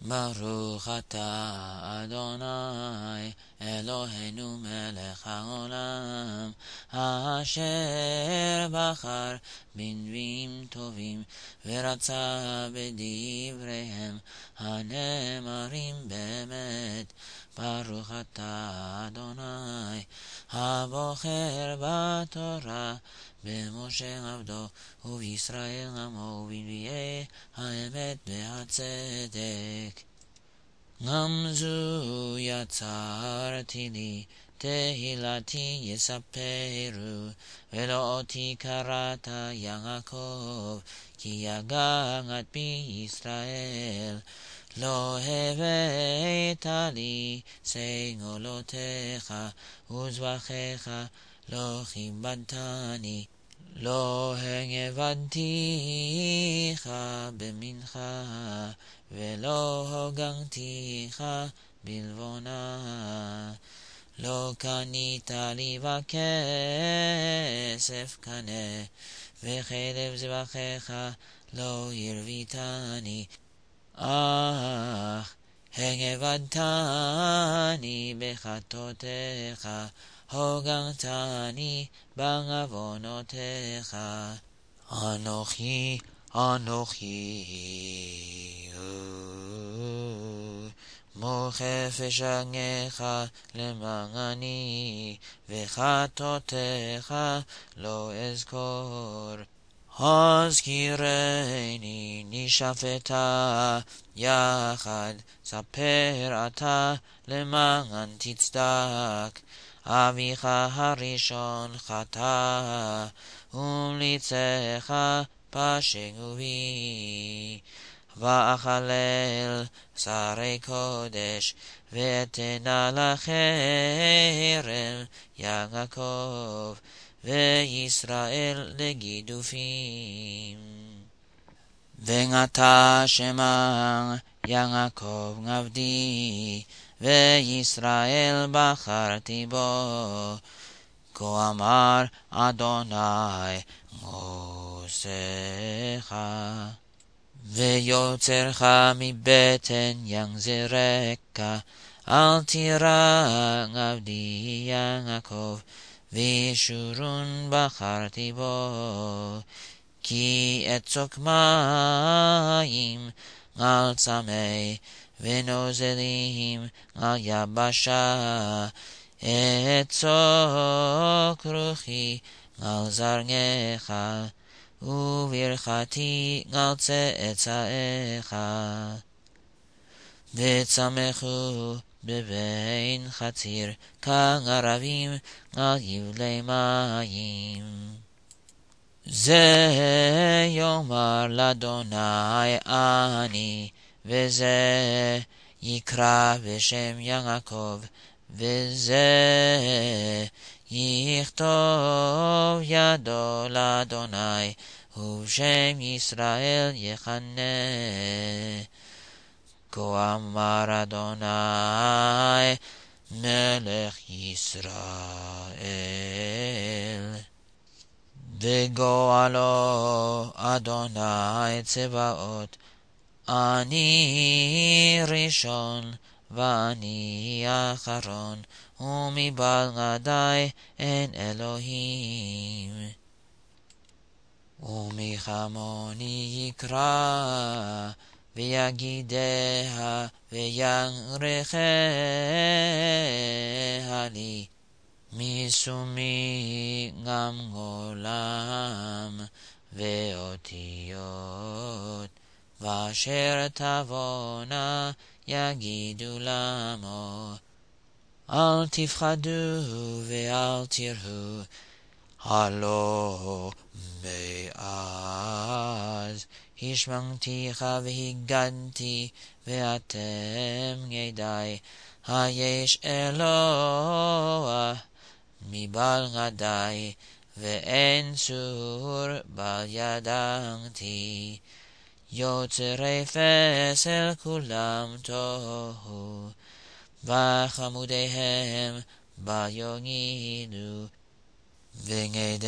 ברוך אתה אדוני אלוהינו מלך העולם אשר בחר בנביאים טובים ורצה בדבריהם הנאמרים באמת. ברוך אתה אדוני הבוחר בתורה במשה עבדו ובישראל עמו ובנביאי האמת והצדק. גם זו יצרתי לי תהילתי יספרו ולא אותי קראת יעקב כי יגעת בי ישראל. לא הבאת לי סגולותיך וזבחיך לא כיבדתני. לא העבדתיך במנחה ולא הוגנתיך בלבונה. לא קנית לי בכסף קנה וחלב זבחיך לא הרביתני. אך העבדתני בחטאותיך הוגנתני בעוונותיך. אנוכי מוכף אשגעך למעני וחטאותיך לא אזכור. הזכירני נשפטה יחד ספר אתה למען תצדק. אביך הראשון חטא ומליצך פשעו בי. ואחלל שרי קודש ואתנה לחרם יעקב וישראל לגידופים. ונטע שמם יעקב עבדי וישראל בחרתי בו. כה אמר אדוני עושך ויוצרך מבטן יחזרך. אל תירא עבדי יעקב וישורון בחרתי בו. כי אצוק מים על צמא ונוזלים על יבשה. אצוק רוחי על זרעך וברכתי על צאצאיך. וצמחו בבין חציר כערבים על יבלי מים. זה יאמר לאדוני אני וזה יקרא בשם יעקב וזה יכתוב ידו לאדוני ובשם ישראל יכנה. כה אמר אדוני מלך ישראל וגואלו אדוני צבאות. אני ראשון ואני אחרון ומבלעדי אין אלוהים. ומחמוני יקרא ויגידיה ויערכיה לי. משומי גם עולם ואותיות ואשר תבונה יגידו למו. אל תפחדו ואל תיראו הלא מאז השמנתיך והגדתי ואתם ידי. היש אלוה מבלעדי ואין צור בל ידעתי. יוצרי פסל כולם תוהו וחמודיהם בל יגידו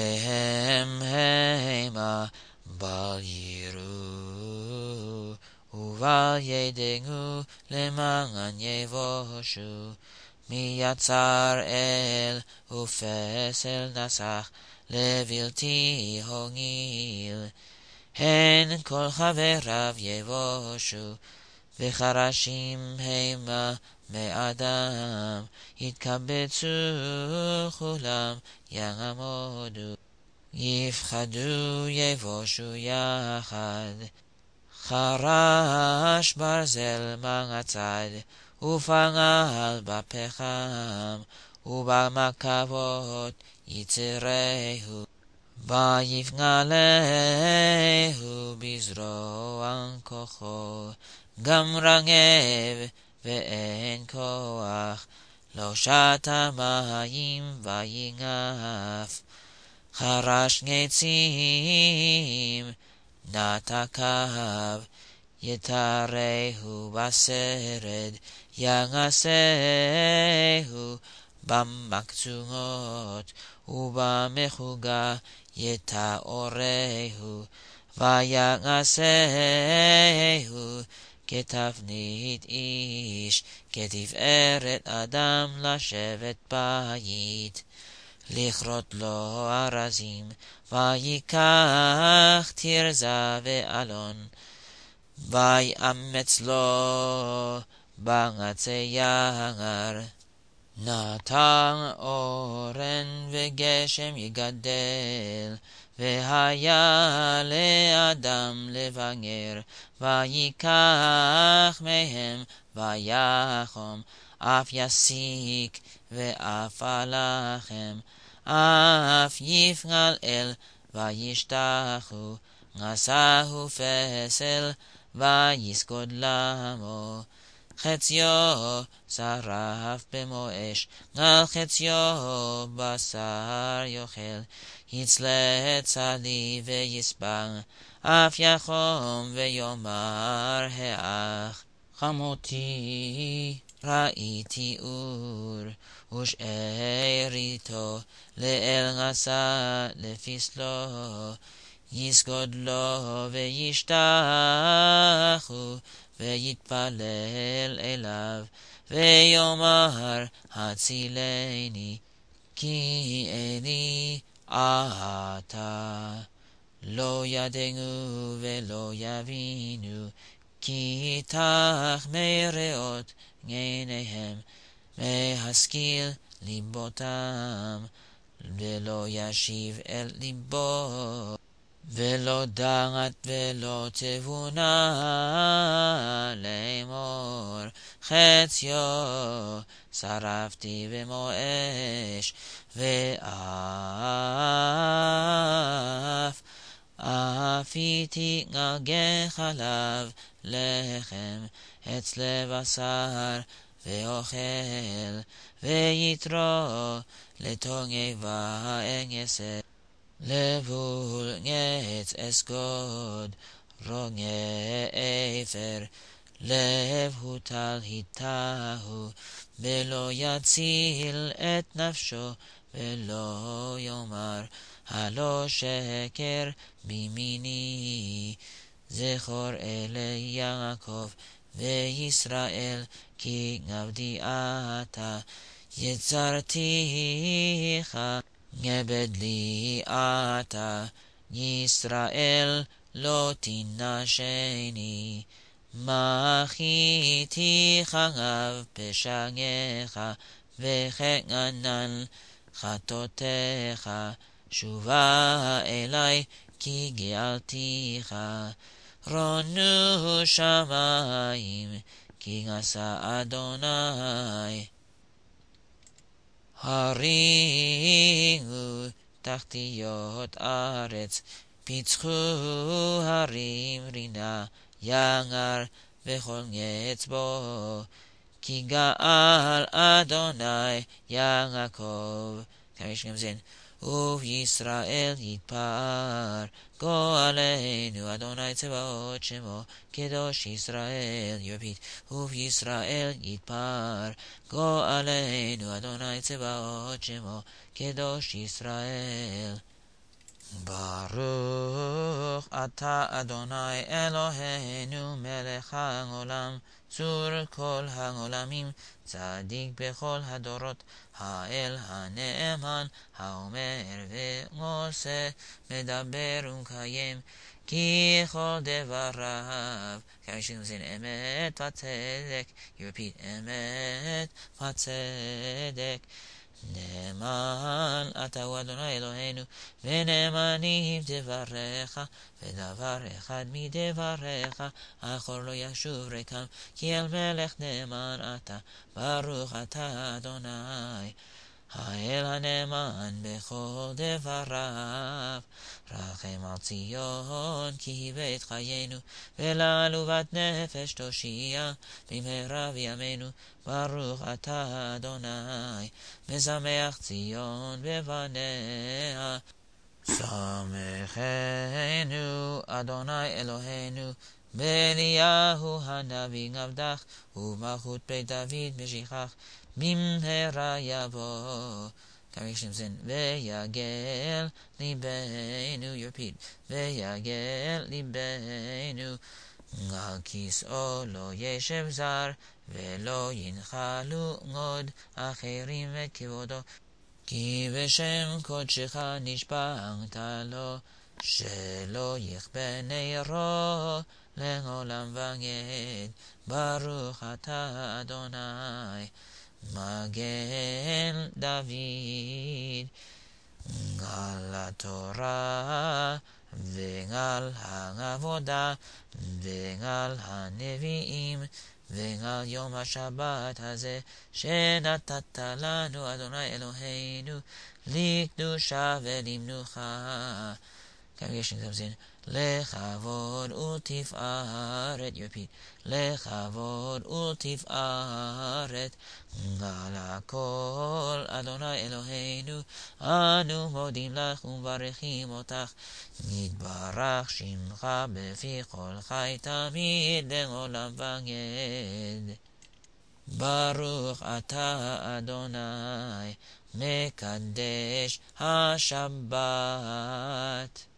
וגדיהם המה בל יראו. ובל ידעו למען יבושו. מי יצר אל ופסל נסך לבלתי הועיל. הן כל חבריו יבושו, וחרשים המה מאדם. יתקבצו כולם יעמודו, יפחדו יבושו יחד. חרש ברזל מהצד, ופעל בפחם, ובמקבות יצרהו. ויפגלהו בזרוע כוחו, גם רגב ואין כוח, לא שתה מים ויגף. חרש גצים נתקיו, יתרהו בסרד, יעשהו במקצועות, ובמחוגה יתאורהו. ויעשהו כתבנית איש, כתפארת אדם לשבת בית. לכרות לו ארזים, ויקח תרזה ואלון, ויאמץ לו בעצי יער. נתן אורן וגשם יגדל, והיה לאדם לבגר. ויקח מהם ויחום, אף יסיק ואף הלחם, אף יפגל אל וישתחו. נשאהו פסל ויסגוד למו, חציו שרף במו אש, על חציו בשר יאכל. יצלה צלי ויסבר, אף יחום ויאמר האח. חמותי ראיתי אור, ושאריתו לאל עשה לפסלו. יסגוד לו וישתחו, ויתפלל אליו, ויאמר הצילני, כי אלי אתה. לא ידעו ולא יבינו, כי תחמי ריאות עיניהם, מהשכיל ליבותם, ולא ישיב אל ליבו. ולא דעת ולא תבונה לאמור, חציו שרפתי במו אש, ואף אפיתי גלגל חלב לחם, אצלה בשר ואוכל, ויתרו לתוגבה אגסה. לבול עץ אסגוד, רוגע אפר, לב הוטל היטהו, ולא יציל את נפשו, ולא יאמר הלא שקר בימיני. זכור אלי יעקב וישראל, כי עבדי אתה, יצרתיך עבד לי אתה. ישראל לא תנשני, מחיתיך רב פשעיך, וכענן חטאותיך. שובה אלי כי גאלתיך, רונו שמיים כי עשה אדוני. הרימו תחתיות ארץ, פיצחו הרים רינה, יער וכל עץ בו, כי גאל אדוני יעקב. יש גם זה, ובישראל יתפאר, גואלנו אדוני צבאות שמו, קדוש ישראל. יביט, ובישראל יתפאר, גואלנו אדוני צבאות שמו, קדוש ישראל. Baruch Ata Adonai Eloheinu Melech HaOlam Tzur Kol HaOlamim Tzadik Bechol HaDorot Ha'el HaNe'eman HaOmer Ve'ose Medaber U'Mkayem Ki Chol Devarav Kamishim Zin Emet Vatzedek. You repeat Emet Vatzedek. נאמן אתה הוא אדוני אלוהינו ונאמנים דבריך ודבר אחד מדבריך אחור לא ישוב ריקם כי אל מלך נאמן אתה ברוך אתה אדוני האל הנאמן בכל דבריו רחם על ציון כי בית חיינו ולעלובת נפש תושיע במהרה בימינו ברוך אתה אדוני משמח ציון בבניה שמחנו אדוני אלוהינו באליהו הנביא עבדך ובמלכות בית דוד משיחך במהרה יבוא. Kamishim ויגל ליבנו. You repeat ויגל ליבנו על כיסאו לא ישב זר ולא ינחלו עוד אחרים את כבודו כי בשם קודשך נשבעת לו שלא יכבה נרו לעולם ועד ברוך אתה אדוני מגן דוד על התורה ועל העבודה ועל הנביאים ועל יום השבת הזה שנתת לנו אדוני אלוהינו לקדושה ולמנוחה. לכבוד ולתפארת. You repeat לכבוד ולתפארת על הכל אדוני אלוהינו אנו מודים לך ומברכים אותך נתברך שמך בפי כל חי תמיד לעולם ועד. ברוך אתה אדוני מקדש השבת.